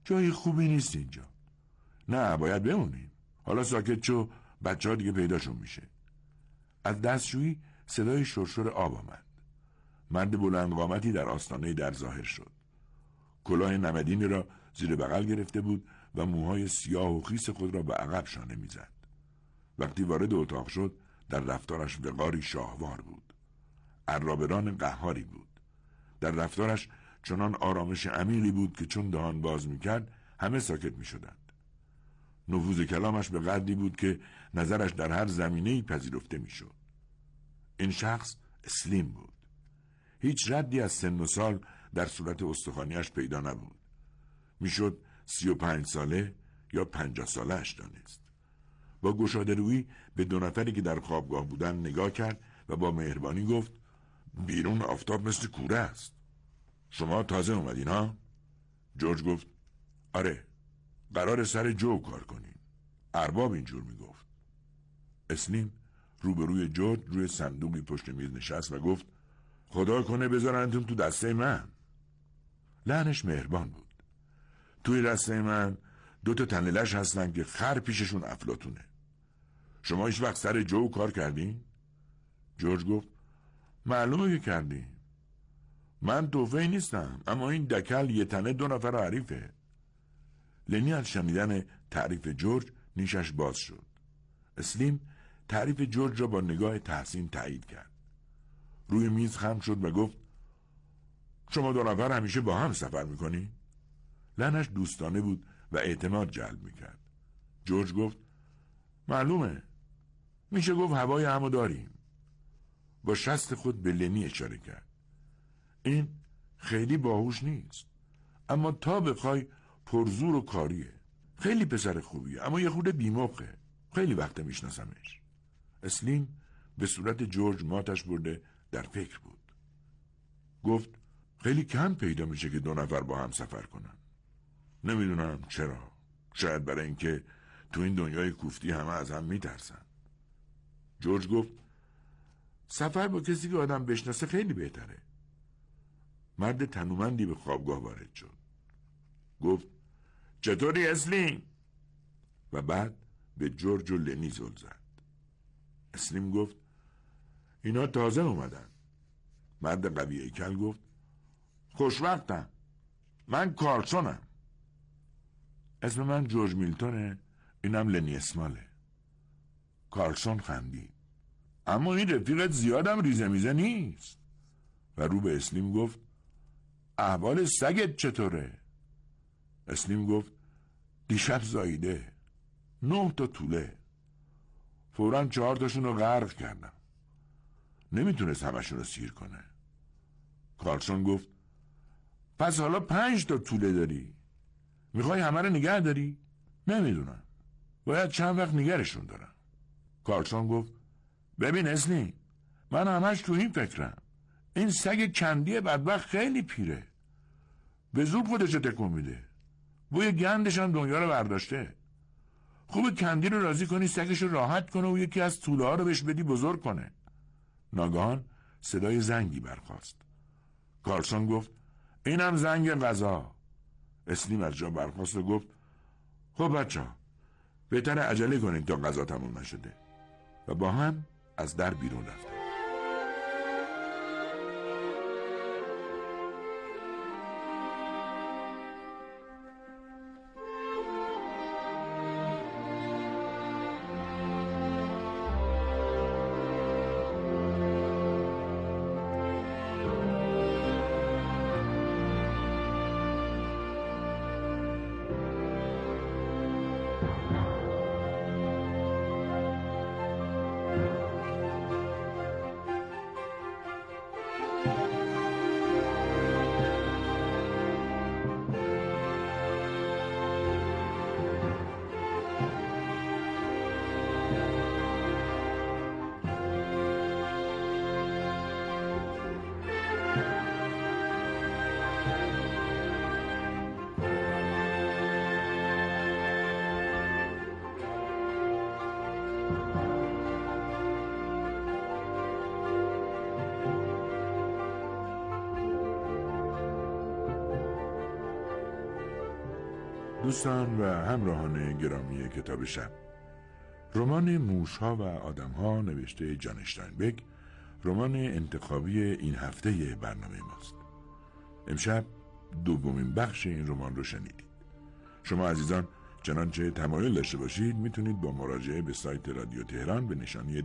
Speaker 18: جای خوبی نیست اینجا. نه باید بمونیم. حالا ساکت شو، بچه ها دیگه پیداشون میشه. از دستشویی صدای شرشر آب آمد. مرد بلند قامتی در آستانه در ظاهر شد. کلاه نمدینی را زیر بغل گرفته بود و موهای سیاه و خیس خود را به عقب شانه میزد. وقتی وارد اتاق شد در رفتارش وقاری شاهوار بود. عرابران قهاری بود. در رفتارش چنان آرامش عمیقی بود که چون دهان باز میکرد همه ساکت میشدند. نفوذ کلامش به قدری بود که نظرش در هر زمینه‌ای پذیرفته میشد. این شخص اسلیم بود. هیچ ردی از سن و سال در صورت استخوانیش پیدا نبود. میشد 35 ساله یا 50 ساله اش دانست. با گشاده رویی به دو نفری که در خوابگاه بودن نگاه کرد و با مهربانی گفت بیرون آفتاب مثل کوره است. شما تازه اومدین ها؟ جورج گفت آره، قرار سر جو کار کنین. ارباب اینجور میگفت. اسلیم روبروی جورج روی صندوقی پشت میز نشست و گفت خدا کنه بذارنتون تو دسته من. لحنش مهربان بود. توی دسته من 2 تنه لش هستن که خر پیششون افلاطونه. شما هیچ وقت سر جو کار کردین؟ جورج گفت معلومه که کردیم. من توفی نیستم، اما این دکل 1 تنه 2 نفر حریفه. لنی از شنیدن تعریف جورج نیشش باز شد. اسلیم تعریف جورج را با نگاه تحسین تایید کرد. روی میز خم شد و گفت شما 2 نفر همیشه با هم سفر میکنی؟ لحنش دوستانه بود و اعتماد جلب میکرد. جورج گفت معلومه، میشه گفت هوای همو داریم. با شست خود به لنی اشاره کرد. این خیلی باهوش نیست، اما تا بخوای پرزور و کاریه. خیلی پسر خوبیه، اما یه خورده بیمخه. خیلی وقت میشناسمش. اسلیم به صورت جورج ماتش برده در فکر بود. گفت خیلی کم پیدا میشه که 2 نفر با هم سفر کنن. نمیدونم چرا. شاید برای اینکه تو این دنیای کوفتی همه از هم میترسن. جورج گفت سفر با کسی که آدم بشناسه خیلی بهتره. مرد تنومندی به خوابگاه وارد شد. گفت چطوری اسلیم؟ و بعد به جورج و لنی زل زد. اسلیم گفت اینا تازه اومدن. مرد قوی هیکل گفت خوشوقتم. من کارلسونم. اسم من جورج میلتونه، اینم لنی اسماله. کارلسون خندید. اما این رفیقت زیادم ریزه میزه نیست. و رو به اسلیم گفت احوال سگت چطوره؟ اسلیم گفت دیشب زاییده. 9 تا توله. فوراً 4 تاشون رو غرق کردم. نمیتونست همشون رو سیر کنه. کارلسون گفت پس حالا 5 تا توله داری. میخوای همه رو نگه داری؟ نمیدونم. باید چند وقت نگرشون دارم. کارلسون گفت ببین اسلیم، من همش تو این فکرم. این سگ کندی بدبخت خیلی پیره. به زور خودش تکون میده. بوی گندش هم دنیا رو برداشته. خوب کندی رو راضی کنی سگش رو راحت کنه و یکی از توله ها رو بهش بدی بزرگ کنه. ناگهان صدای زنگی برخاست. کارلسون گفت اینم زنگ غذا. اسلیم از جا برخاست و گفت خب بچه‌ها بهتره عجله کنید تا غذا تموم نشده. و با هم از در بیرون رفتن. دوستان و همراهان گرامی کتاب شب، رمان موشها و آدمها نوشته جان اشتاینبک رمان انتخابی این هفته برنامه ماست. امشب دومین بخش این رمان رو شنیدید. شما عزیزان چنانچه تمایل داشته باشید میتونید با مراجعه به سایت رادیو تهران به نشانی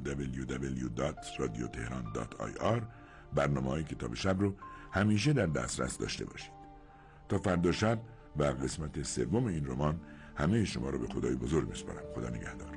Speaker 18: www.radiotehran.ir برنامه‌های کتاب شب رو همیشه در دسترس داشته باشید. تا فردا شب و قسمت سوم این رمان همه شما رو به خدای بزرگ میسپارم. خدا نگهدار.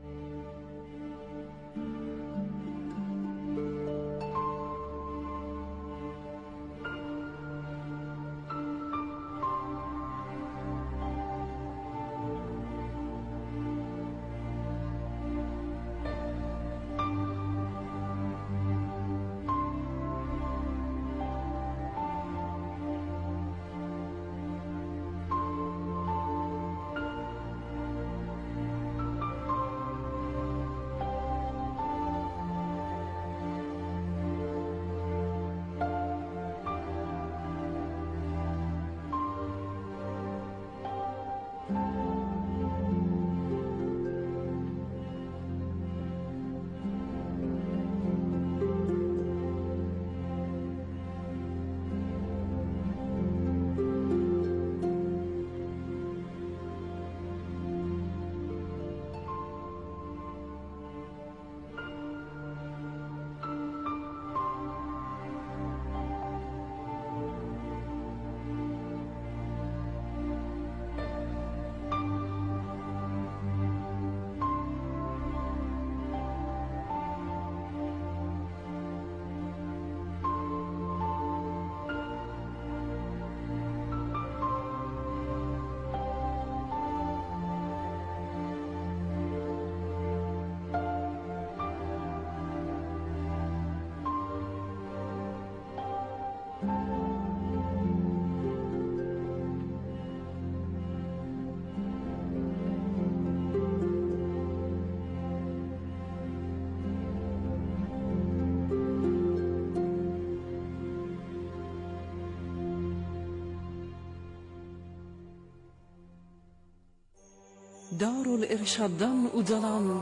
Speaker 17: دارالارشادان اودالان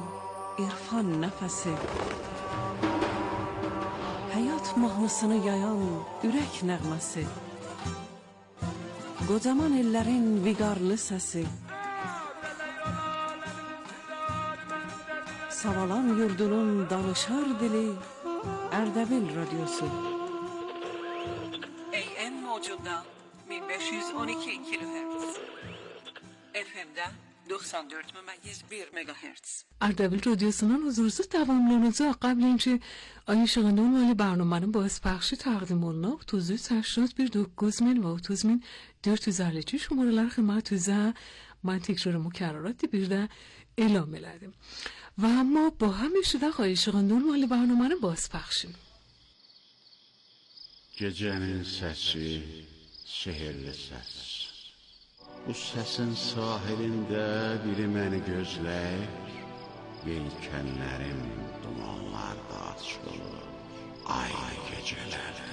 Speaker 17: عرفان nefesi hayat mahnısını yayan ürək nəğməsi, qocaman ellərin viqarlı səsi, Savalan yurdunun danışar dili Ərdəbil radyosu. AM mavcuda 1512 kHz, FM'de 94.1 MHz. اردبیل رادیوسونun huzursuz davamlınızı قبل اینکه آیه شغندون مالی برنامه‌nin بازپخشی تقدیم olunub 3381 mil və 30453 şumaralar xidmətinizə mən təkrar mükarrarat bir də elan elədim. Və amma bu həmişədən آیه شغندون مالی برنامه‌nin بازپخشی.
Speaker 19: Gecənin səsi, sehirli səs. Bu səsin sahilində biri məni gözləyir, yelkənlərim dumanlarda açılır, ay gecələri.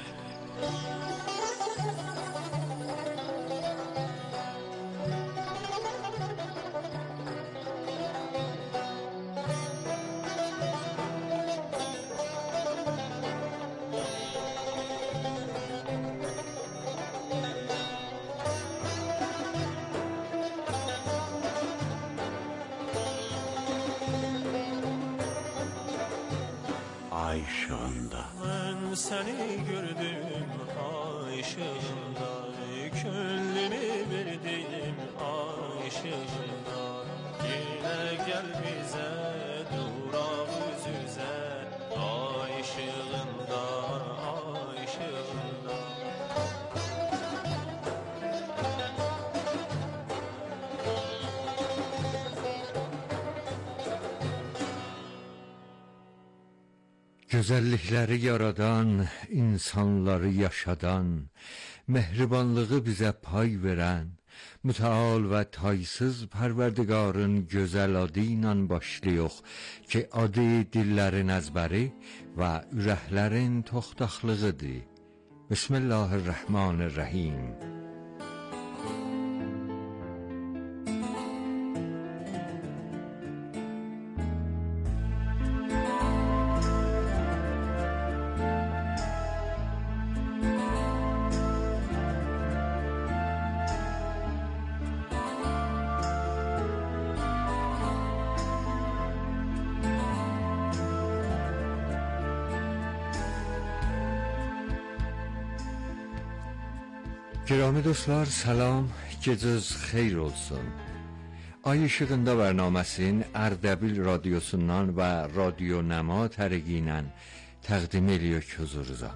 Speaker 19: Ay ışığında.
Speaker 4: Ben seni gördüm ay ışığında, gönlümü verdim ay ışığında. Yine gel bize durak yüz yüze, ay ışığında, ay ışığında.
Speaker 12: Gözəllikləri yaradan, insanları yaşadan, mehribanlığı bizə pay verən, mütəal və taysız Pərverdigarın gözəl adı ilə başlayıq ki, adı dillərin əzbəri və ürəklərin toxtaxlığıdır. Bismillahirrahmanirrahim. Girami dostlar, salam, gecəniz xeyir olsun. Ay işığında bərnaməsinin Ərdəbil radiosundan və Radio Nəma tərəqi ilə təqdim edirik huzurunuza.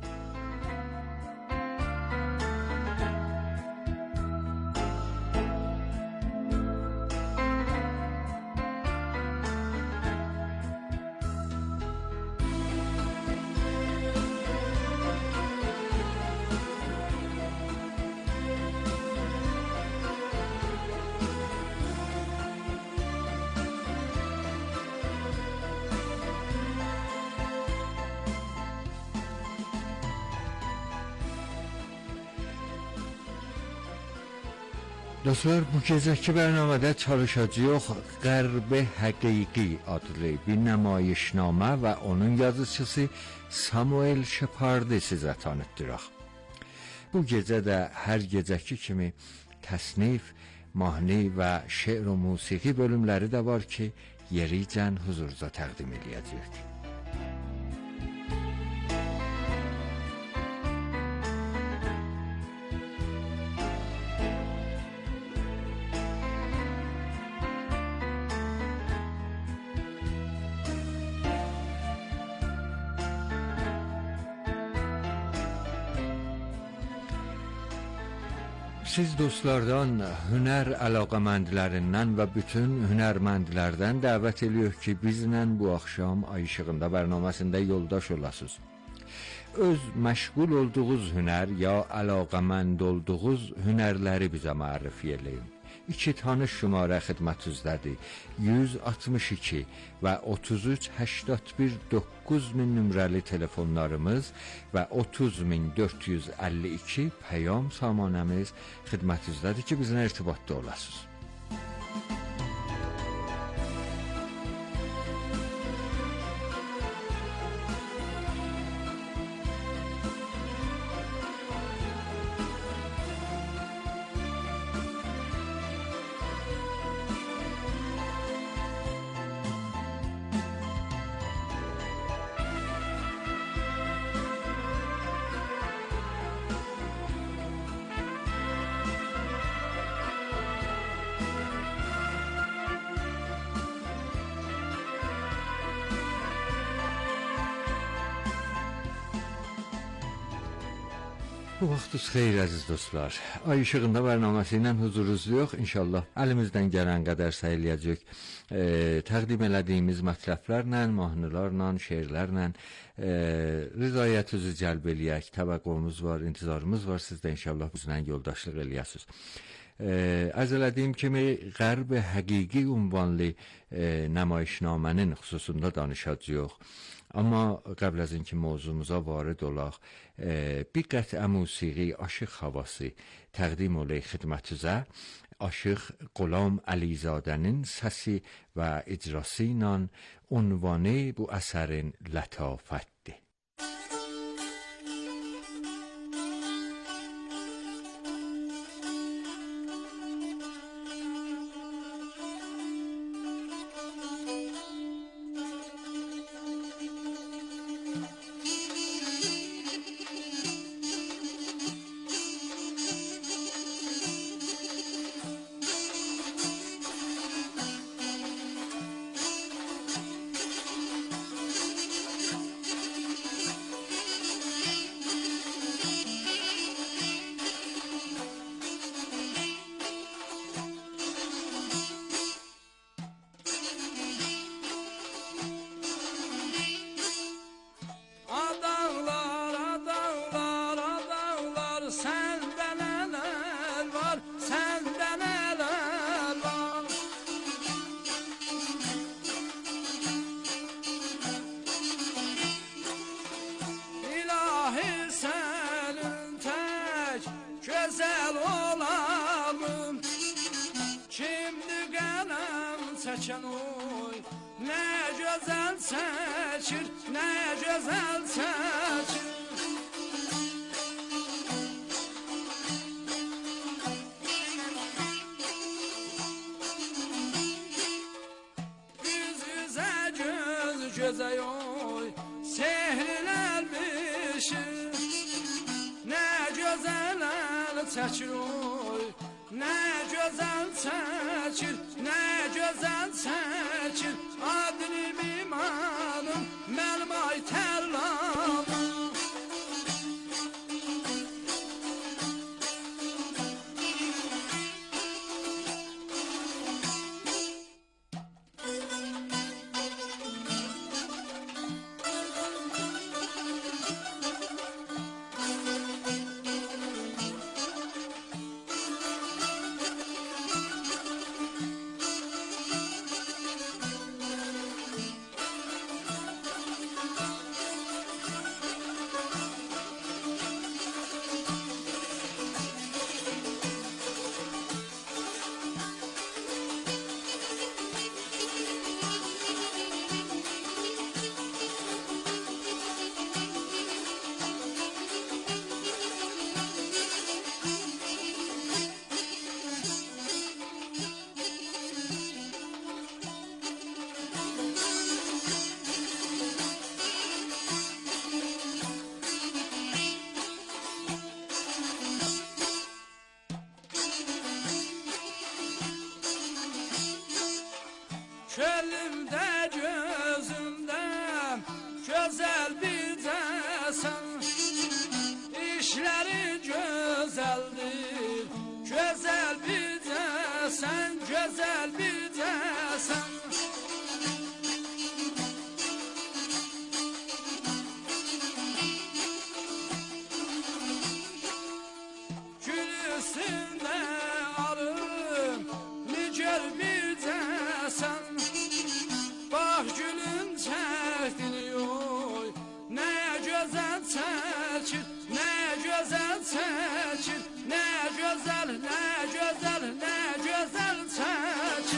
Speaker 12: Dostlar, bu gecəki bərnamədə çalışacağıq Qərb-i Həqiqi adlı bir nümayişnamə və onun yazıcısı Samuel Shepard'ı sizə tanıtdıraq. Bu gecə də hər gecəki kimi təsnif, mahnı və şeir və musiqi bölümləri də var ki, yericən huzurunuza təqdim edəcəyik. Siz dostlardan, hünər əlaqəməndlərindən və bütün hünərməndlərdən dəvət edirik ki, bizlə bu axşam Ay işığında bərnaməsində yoldaş olasınız. Öz məşğul olduğunuz hünər ya əlaqəmənd olduğunuz hünərləri bizə mərifə eləyin. 2 tanış şumarə xidmətinizdədir. 162 və 33 81 9000 nömrəli telefonlarımız və 30452 peyam samanəmiz xidmətinizdədir ki, bizlə irtibatda olasınız. Bu vaxtınız xeyir əziz dostlar. Ay işığında bərnaməsi ilə huzurunuzdayıq. İnşallah əlimizdən gələn qədər səy eləyəcək. Təqdim elədiyimiz mətləblərlə, mahnılarla, şeirlərlə rızayətinizi cəlb eləyək. Təvəqqümüz var, intizarımız var. Siz də inşallah bizlə yoldaşlıq eləyəsiniz. Ərz elədiyim kimi Qərb-i Həqiqi ünvanlı nümayişnamənin xüsusunda danışacağıq. Amma qəbl az inki mövzumuza varid olaq, bir qətrə musiqi, aşıq havası təqdim olaq xidmətinizə. Aşıq Qulam Əlizadənin səsi və icrası ilə ünvanı bu əsərin lətafətdir.
Speaker 20: çəkən oy, nə gözəl çəkir, nə gözəl çəkir. Yüz yüzə göz gözə oy, sehirlənmişim, nə gözəl çəkir oy, nə gözəl çəkir, nə gözəl çəkir. Adını imanım, mənim ay tərlanım. Könlümdə gözümdə gözəl bir dəsən, işləri gözəldir, gözəl bir dəsən, gözəl bir dəsən. Gül üstündə alım, nigar bir dəsən. Bax gülün çəkdini oy, nə gözəl çəkir, nə gözəl çəkir, nə gözəl, nə gözəl, nə gözəl çəkir.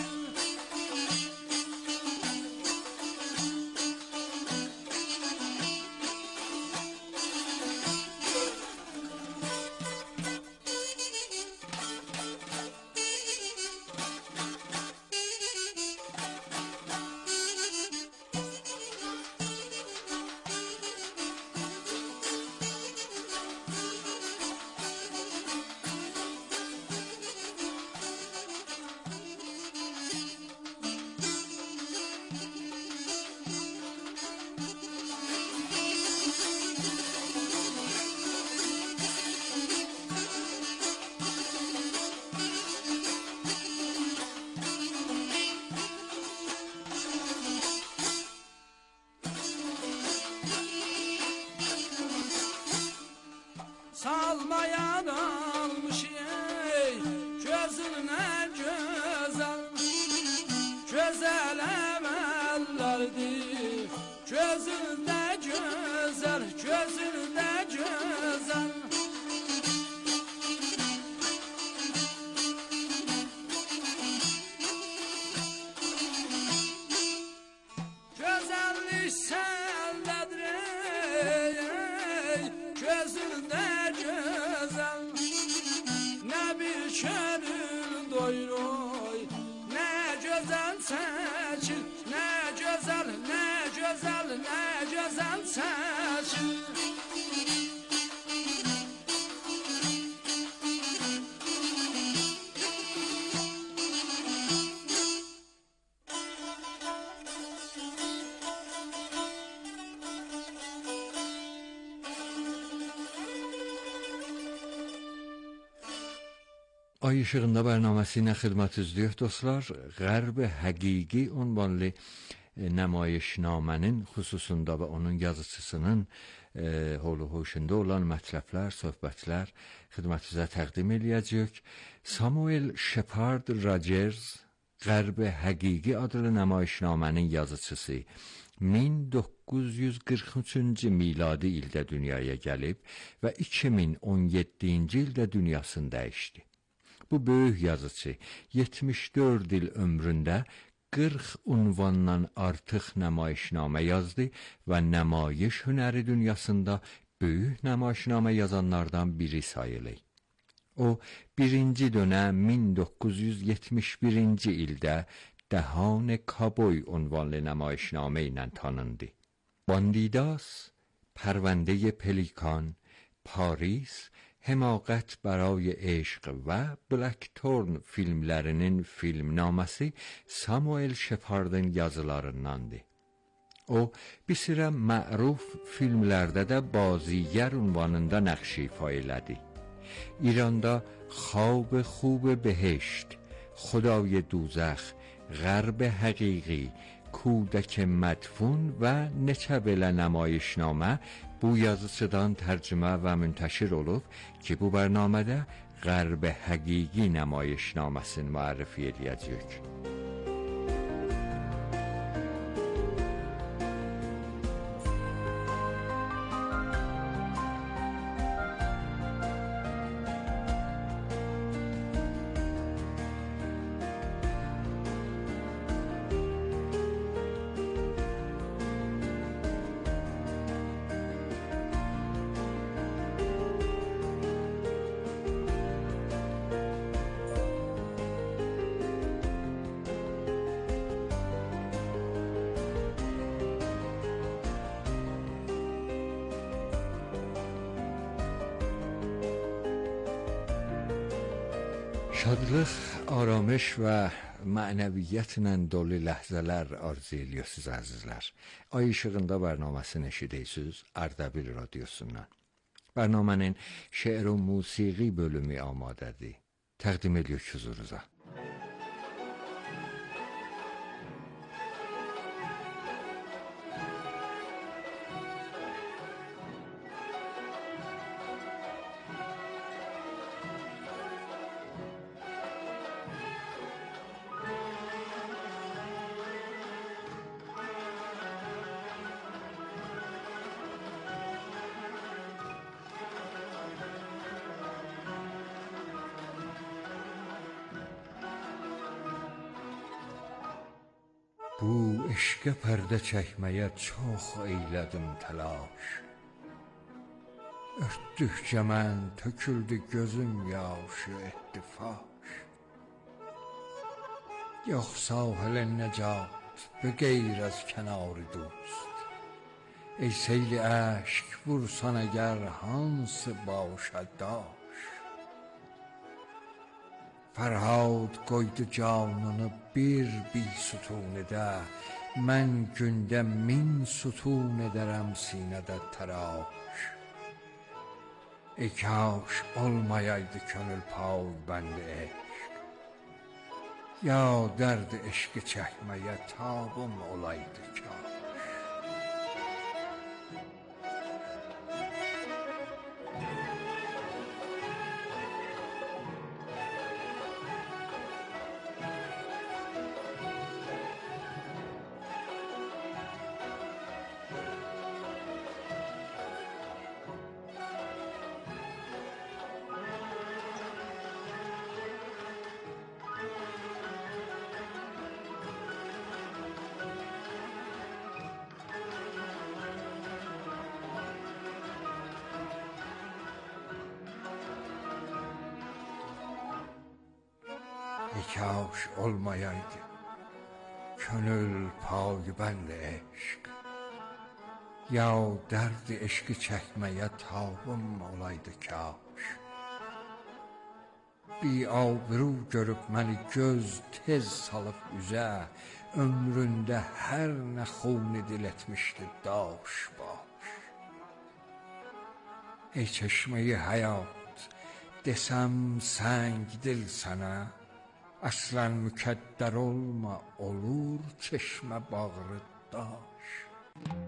Speaker 20: Salmayan almış ey, gözünə gözəl, gözəl əməllərdir, gözündə gözəl, gözündə gözəl. Gözəllik səndədir ey, gözündə gözəl, nə bir könül doyur oy, nə gözəl çəkir, nə gözəl, nə gözəl, nə gözəl çəkir.
Speaker 12: Ay Işığında bərnaməsi ilə xidmətinizdə dostlar. Qərb Həqiqi ünvanlı nümayişnamənin xüsusunda və onun yazıcısının holu-hoşunda olan mətləblər, söhbətlər xidmətinizə təqdim eləyəcək. Samuel Shepard Rogers Qərb Həqiqi adlı nümayişnamənin yazıcısı 1943-cü miladi ildə dünyaya gəlib və 2017-ci ildə dünyasını dəyişdi. Bu böyük yazıcı 74 il ömründə 40 unvandan artıq nümayişnamə yazdı və nümayiş hünəri dünyasında böyük nümayişnamə yazanlardan biri sayılır. O, birinci dönəm 1971-ci ildə Dəhan Kaboy unvanlı nümayişnamə ilə tanındı. Bandidas, Pərvəndə Pelikan, Paris, حماقت برای عشق و Blackthorn filmlərinin filmnaməsi Samuel Shepard'ın yazılarındandır. O, bir sıra məruf filmlərdə də bazıger ünvanında nəqş ifa elədi. İranda خواب خوب بهشت، خدای دوزخ، غرب حقیقی، کودک مدفون و neçə belə nümayişnamə bu yazıcıdan tərcümə və müntəşir olub ki, bu bərnamədə Qərb həqiqi nümayişnaməsini müərrifi edəcəyik. Şadlıq, aramış və mənəviyyətlə dolu ləhzələr arzu ediyorsunuz əzizlər. Ay işığında bərnaməsini eşidirsiniz Ardabil radyosundan. Bərnamənin şeir və musiqi bölümü amadədir. Təqdim edirik huzurunuza. Bu eşqə pərdə çəkməyə çox eylədim təlaş. Örtdükcə mən töküldü gözüm yaşı ettifaş. Yox sahil necat be qeyr az kənarı dost. Ey seyli əşq vursan əgər hansı başa daş. Fərhad qoydu canını bir sütun edə, mən gündə 1000 sütun edərəm sinədə təraş. Ey kaş olmayaydı könül pay bəndə eşq, ya dərd eşqi çəkməyə tabım olaydı kaş. Ey kaş olmayaydı könül pay bənd eşq, ya dərd eşqi çəkməyə tabım olaydı kaş. Bi abru görüb məni göz tez salıb üzə, ömründə hər nə xuni dil etmişdi daş baş. Ey çeşmeyi həyat desəm səng dil sənə, aslan mükəddər olma olur çeşmə bağrı daş.